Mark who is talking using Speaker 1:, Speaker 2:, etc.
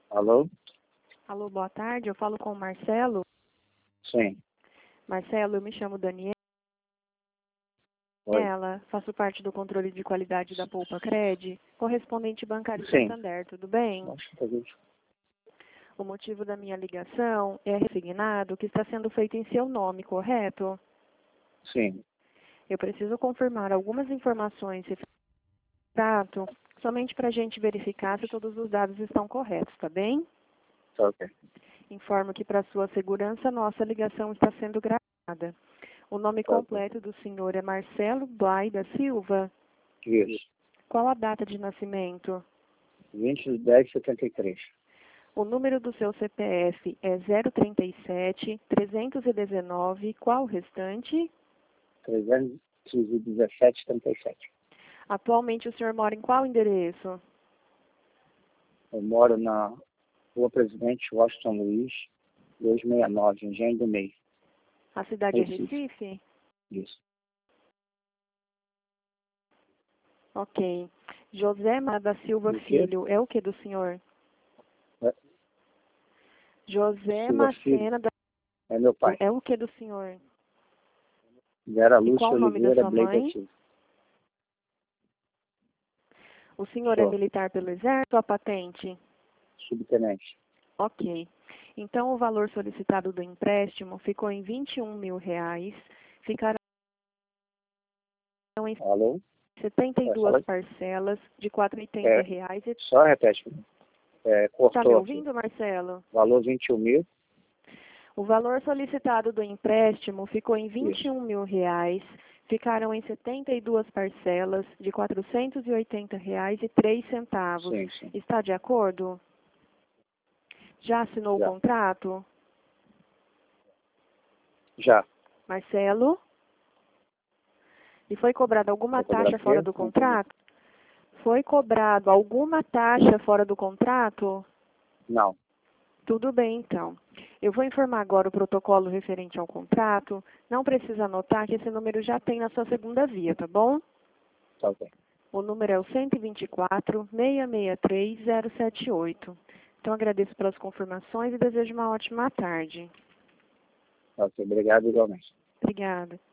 Speaker 1: Alô?
Speaker 2: Alô, boa tarde. Eu falo com o Marcelo.
Speaker 1: Sim.
Speaker 2: Marcelo, eu me chamo
Speaker 1: Oi.
Speaker 2: Daniela, faço parte do controle de qualidade da Poupa Cred, correspondente bancário
Speaker 1: Sim.
Speaker 2: Santander, tudo bem?
Speaker 1: Nossa, tá vendo?
Speaker 2: O motivo da minha ligação é resignado que está sendo feito em seu nome, correto?
Speaker 1: Sim.
Speaker 2: Eu preciso confirmar algumas informações referentes somente para a gente verificar se todos os dados estão corretos, tá bem?
Speaker 1: Tá ok.
Speaker 2: Informo que para sua segurança nossa ligação está sendo gravada. O nome
Speaker 1: Tá ok.
Speaker 2: completo do senhor é Marcelo Blay da Silva.
Speaker 1: Isso.
Speaker 2: Qual a data de nascimento?
Speaker 1: 20/10/73.
Speaker 2: O número do seu CPF é 037-319. Qual o restante?
Speaker 1: 317/37.
Speaker 2: Atualmente o senhor mora em qual endereço?
Speaker 1: Eu moro na Rua Presidente Washington Luiz, 269, Engenho do Meio.
Speaker 2: A cidade é
Speaker 1: Recife.
Speaker 2: Recife?
Speaker 1: Isso.
Speaker 2: Ok. José da Silva
Speaker 1: O quê?
Speaker 2: Filho, é o que do senhor?
Speaker 1: É,
Speaker 2: José
Speaker 1: Silva Filho.
Speaker 2: Macena da
Speaker 1: É meu pai.
Speaker 2: é o que do senhor?
Speaker 1: Vera
Speaker 2: E qual
Speaker 1: Lúcia
Speaker 2: o nome da
Speaker 1: Oliveira
Speaker 2: sua
Speaker 1: Blake da
Speaker 2: mãe?
Speaker 1: Silva.
Speaker 2: O senhor é
Speaker 1: Sou
Speaker 2: militar pelo Exército ou a patente?
Speaker 1: subtenente.
Speaker 2: Ok. Então, o valor solicitado do empréstimo ficou em R$ 21 mil. Ficarão em
Speaker 1: Alô?
Speaker 2: 72
Speaker 1: Fala.
Speaker 2: parcelas de R$ 480
Speaker 1: É,
Speaker 2: reais.
Speaker 1: só repete.
Speaker 2: Está me
Speaker 1: Cortou aqui.
Speaker 2: ouvindo, Marcelo?
Speaker 1: Valor 21 mil.
Speaker 2: O valor solicitado do empréstimo ficou em R$
Speaker 1: Isso.
Speaker 2: 21 mil. Ficaram em 72 parcelas de R$ 480,03.
Speaker 1: Sim, sim.
Speaker 2: Está de acordo? Já assinou o
Speaker 1: Já.
Speaker 2: contrato?
Speaker 1: Já.
Speaker 2: Marcelo? E foi cobrada alguma
Speaker 1: Vai cobrar
Speaker 2: taxa
Speaker 1: o
Speaker 2: fora
Speaker 1: quê?
Speaker 2: do
Speaker 1: Não entendi.
Speaker 2: contrato? Foi cobrado alguma taxa fora do contrato?
Speaker 1: Não.
Speaker 2: Tudo bem, então. Eu vou informar agora o protocolo referente ao contrato. Não precisa anotar que esse número já tem na sua segunda via, tá bom?
Speaker 1: Tá ok.
Speaker 2: O número é o 124-663-078. Então, agradeço pelas confirmações e desejo uma ótima tarde.
Speaker 1: Tá ok. Obrigado igualmente.
Speaker 2: Obrigada.